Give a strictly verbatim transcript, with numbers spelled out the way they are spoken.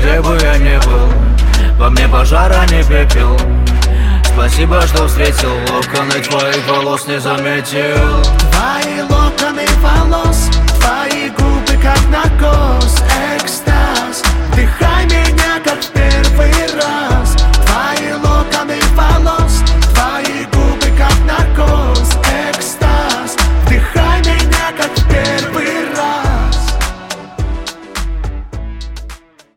где бы я ни был, во мне пожара не пепел. Спасибо, что встретил, локоны твоих волос не заметил. Твои локоны волос, твои губы как наркоз.